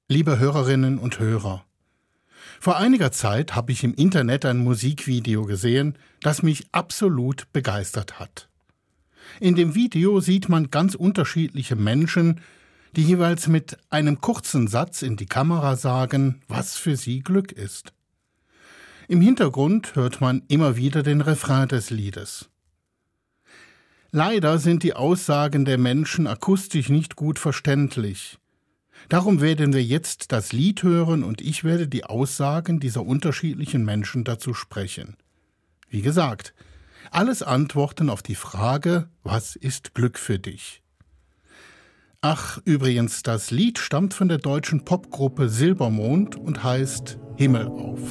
Liebe Hörerinnen und Hörer, vor einiger Zeit habe ich im Internet ein Musikvideo gesehen, das mich absolut begeistert hat. In dem Video sieht man ganz unterschiedliche Menschen, die jeweils mit einem kurzen Satz in die Kamera sagen, was für sie Glück ist. Im Hintergrund hört man immer wieder den Refrain des Liedes. Leider sind die Aussagen der Menschen akustisch nicht gut verständlich. Darum werden wir jetzt das Lied hören und ich werde die Aussagen dieser unterschiedlichen Menschen dazu sprechen. Wie gesagt, alles Antworten auf die Frage, was ist Glück für dich? Ach, übrigens, das Lied stammt von der deutschen Popgruppe Silbermond und heißt Himmel auf.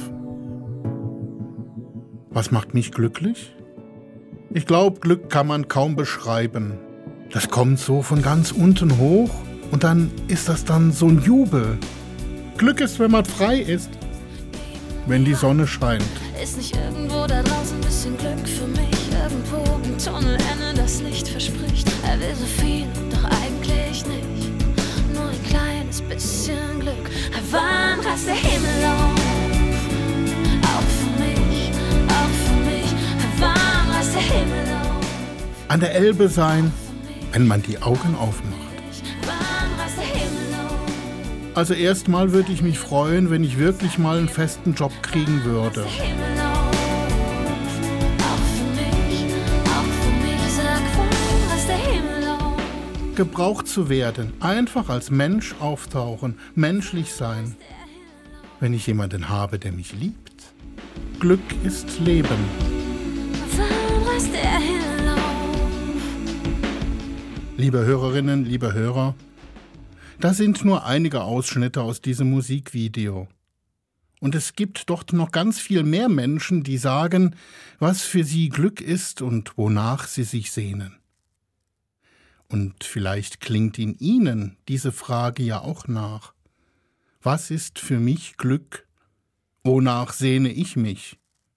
Was macht mich glücklich? Ich glaube, Glück kann man kaum beschreiben. Das kommt so von ganz unten hoch und dann ist das dann so ein Jubel. Glück ist, wenn man frei ist, wenn die Sonne scheint. Ist nicht irgendwo da draußen ein bisschen Glück für mich? Irgendwo im Tunnelende das Licht verspricht. Er will so viel, doch eigentlich nicht. Nur ein kleines bisschen Glück. Wann reißt der Himmel auf? Auch für mich, auch für mich. Wann reißt der Himmel auf? An der Elbe sein, wenn man die Augen aufmacht. Wann reißt der Himmel auf? Also erstmal würde ich mich freuen, wenn ich wirklich mal einen festen Job kriegen würde. Der Himmel auf? Auch für mich, sag, wann reißt der Himmel auf? Gebraucht zu werden, einfach als Mensch auftauchen, menschlich sein. Wenn ich jemanden habe, der mich liebt. Glück ist Leben. Wann reißt der Himmel auf? Liebe Hörerinnen, liebe Hörer, das sind nur einige Ausschnitte aus diesem Musikvideo. Und es gibt dort noch ganz viel mehr Menschen, die sagen, was für sie Glück ist und wonach sie sich sehnen. Und vielleicht klingt in Ihnen diese Frage ja auch nach. Was ist für mich Glück? Wonach sehne ich mich?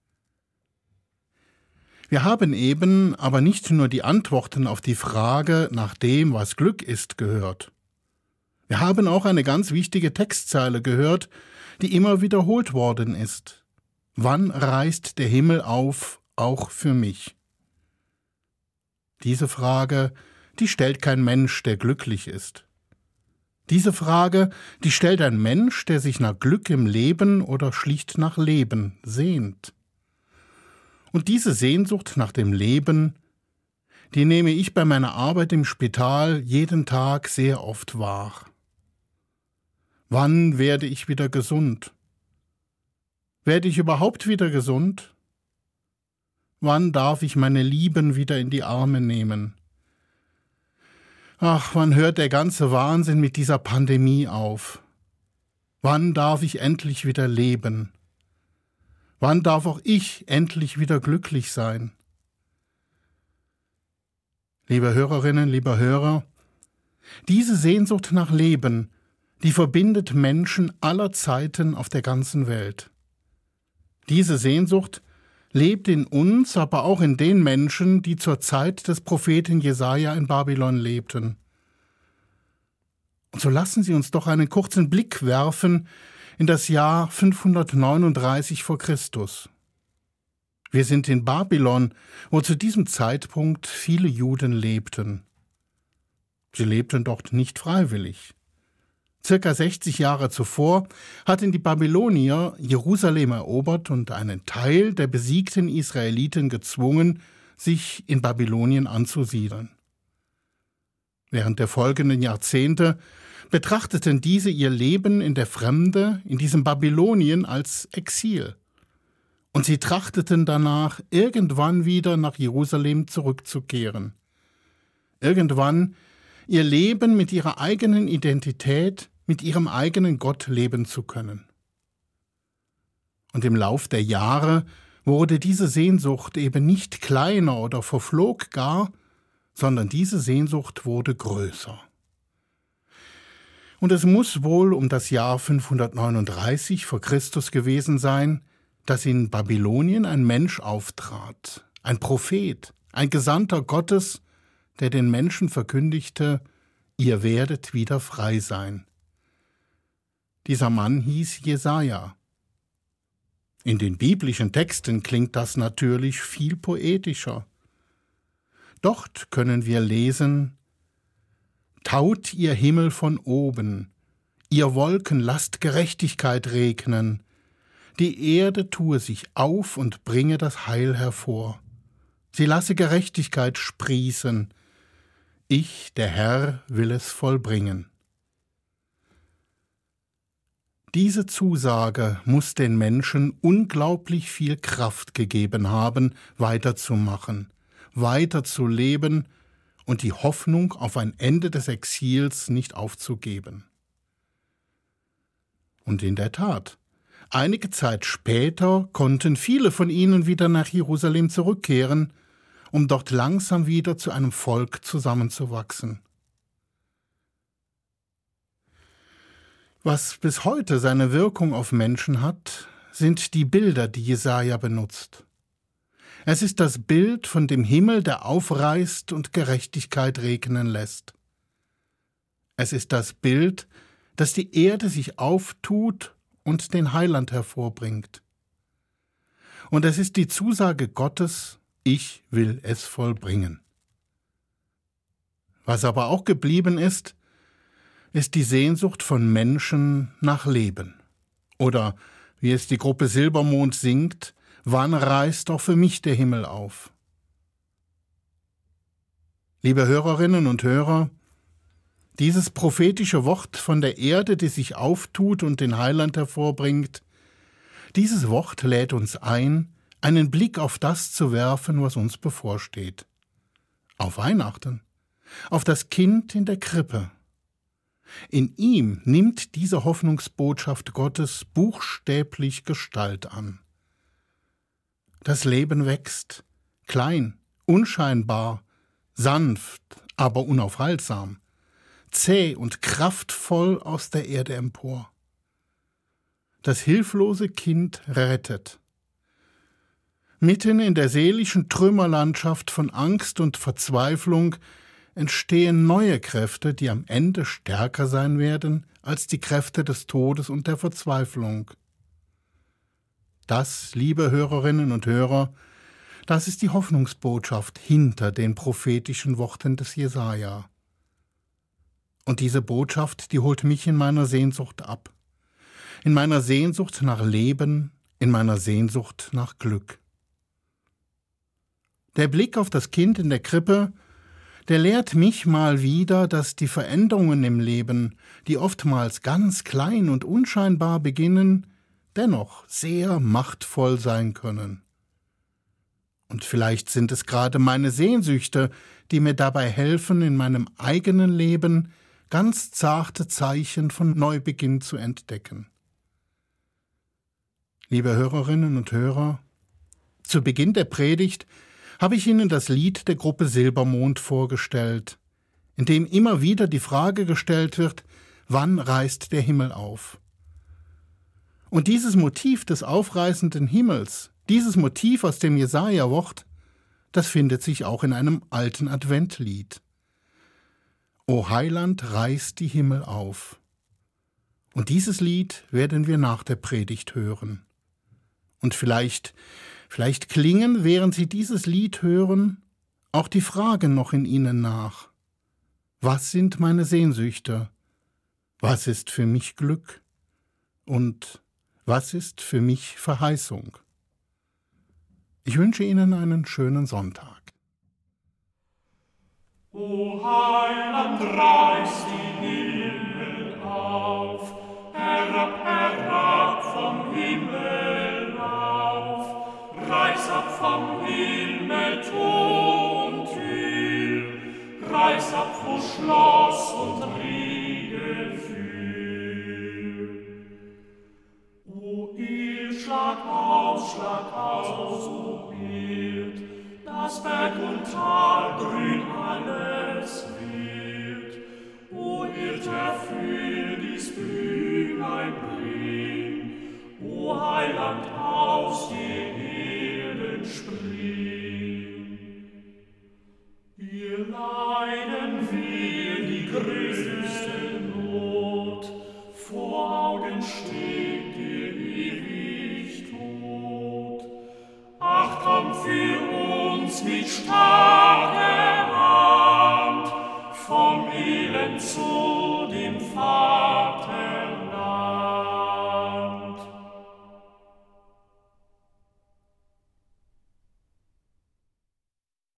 Wir haben eben aber nicht nur die Antworten auf die Frage nach dem, was Glück ist, gehört. Wir haben auch eine ganz wichtige Textzeile gehört, die immer wiederholt worden ist. Wann reißt der Himmel auf, auch für mich? Diese Frage, die stellt kein Mensch, der glücklich ist. Diese Frage, die stellt ein Mensch, der sich nach Glück im Leben oder schlicht nach Leben sehnt. Und diese Sehnsucht nach dem Leben, die nehme ich bei meiner Arbeit im Spital jeden Tag sehr oft wahr. Wann werde ich wieder gesund? Werde ich überhaupt wieder gesund? Wann darf ich meine Lieben wieder in die Arme nehmen? Ach, wann hört der ganze Wahnsinn mit dieser Pandemie auf? Wann darf ich endlich wieder leben? Wann darf auch ich endlich wieder glücklich sein? Liebe Hörerinnen, lieber Hörer, diese Sehnsucht nach Leben, die verbindet Menschen aller Zeiten auf der ganzen Welt. Diese Sehnsucht lebt in uns, aber auch in den Menschen, die zur Zeit des Propheten Jesaja in Babylon lebten. Und so lassen Sie uns doch einen kurzen Blick werfen in das Jahr 539 vor Christus. Wir sind in Babylon, wo zu diesem Zeitpunkt viele Juden lebten. Sie lebten dort nicht freiwillig. Circa 60 Jahre zuvor hatten die Babylonier Jerusalem erobert und einen Teil der besiegten Israeliten gezwungen, sich in Babylonien anzusiedeln. Während der folgenden Jahrzehnte betrachteten diese ihr Leben in der Fremde, in diesem Babylonien, als Exil. Und sie trachteten danach, irgendwann wieder nach Jerusalem zurückzukehren. Irgendwann ihr Leben mit ihrer eigenen Identität, mit ihrem eigenen Gott leben zu können. Und im Lauf der Jahre wurde diese Sehnsucht eben nicht kleiner oder verflog gar, sondern diese Sehnsucht wurde größer. Und es muss wohl um das Jahr 539 vor Christus gewesen sein, dass in Babylonien ein Mensch auftrat, ein Prophet, ein Gesandter Gottes, der den Menschen verkündigte, ihr werdet wieder frei sein. Dieser Mann hieß Jesaja. In den biblischen Texten klingt das natürlich viel poetischer. Dort können wir lesen: Taut ihr Himmel von oben, ihr Wolken lasst Gerechtigkeit regnen, die Erde tue sich auf und bringe das Heil hervor. Sie lasse Gerechtigkeit sprießen, ich, der Herr, will es vollbringen. Diese Zusage muss den Menschen unglaublich viel Kraft gegeben haben, weiterzumachen, weiterzuleben und die Hoffnung auf ein Ende des Exils nicht aufzugeben. Und in der Tat, einige Zeit später konnten viele von ihnen wieder nach Jerusalem zurückkehren, um dort langsam wieder zu einem Volk zusammenzuwachsen. Was bis heute seine Wirkung auf Menschen hat, sind die Bilder, die Jesaja benutzt. Es ist das Bild von dem Himmel, der aufreißt und Gerechtigkeit regnen lässt. Es ist das Bild, dass die Erde sich auftut und den Heiland hervorbringt. Und es ist die Zusage Gottes: Ich will es vollbringen. Was aber auch geblieben ist die Sehnsucht von Menschen nach Leben. Oder, wie es die Gruppe Silbermond singt: Wann reißt doch für mich der Himmel auf? Liebe Hörerinnen und Hörer, dieses prophetische Wort von der Erde, die sich auftut und den Heiland hervorbringt, dieses Wort lädt uns ein, einen Blick auf das zu werfen, was uns bevorsteht. Auf Weihnachten, auf das Kind in der Krippe. In ihm nimmt diese Hoffnungsbotschaft Gottes buchstäblich Gestalt an. Das Leben wächst, klein, unscheinbar, sanft, aber unaufhaltsam, zäh und kraftvoll aus der Erde empor. Das hilflose Kind rettet. Mitten in der seelischen Trümmerlandschaft von Angst und Verzweiflung entstehen neue Kräfte, die am Ende stärker sein werden als die Kräfte des Todes und der Verzweiflung. Das, liebe Hörerinnen und Hörer, das ist die Hoffnungsbotschaft hinter den prophetischen Worten des Jesaja. Und diese Botschaft, die holt mich in meiner Sehnsucht ab. In meiner Sehnsucht nach Leben, in meiner Sehnsucht nach Glück. Der Blick auf das Kind in der Krippe, der lehrt mich mal wieder, dass die Veränderungen im Leben, die oftmals ganz klein und unscheinbar beginnen, dennoch sehr machtvoll sein können. Und vielleicht sind es gerade meine Sehnsüchte, die mir dabei helfen, in meinem eigenen Leben ganz zarte Zeichen von Neubeginn zu entdecken. Liebe Hörerinnen und Hörer, zu Beginn der Predigt habe ich Ihnen das Lied der Gruppe Silbermond vorgestellt, in dem immer wieder die Frage gestellt wird: Wann reißt der Himmel auf? Und dieses Motiv des aufreißenden Himmels, dieses Motiv aus dem Jesaja-Wort, das findet sich auch in einem alten Adventlied. O Heiland, reißt die Himmel auf. Und dieses Lied werden wir nach der Predigt hören. Und vielleicht klingen, während Sie dieses Lied hören, auch die Fragen noch in Ihnen nach. Was sind meine Sehnsüchte? Was ist für mich Glück? Und was ist für mich Verheißung? Ich wünsche Ihnen einen schönen Sonntag. O Heiland, reiß die Himmel auf, herab, herab vom Himmel auf, reiß ab vom Himmel Tor und Tür, reiß ab, wo Schloss und Riegel führ. O ihr, schlag aus, so wird, dass Berg und Tal grün alles wird. O Erd, erfüll dies Bühlein bring, O Heiland, aus den Erden spring. Wir leiden wir die größte Not, vor morgen steht dir ewig tot. Ach, komm für uns mit starker Hand vom Elend zu dem Vater.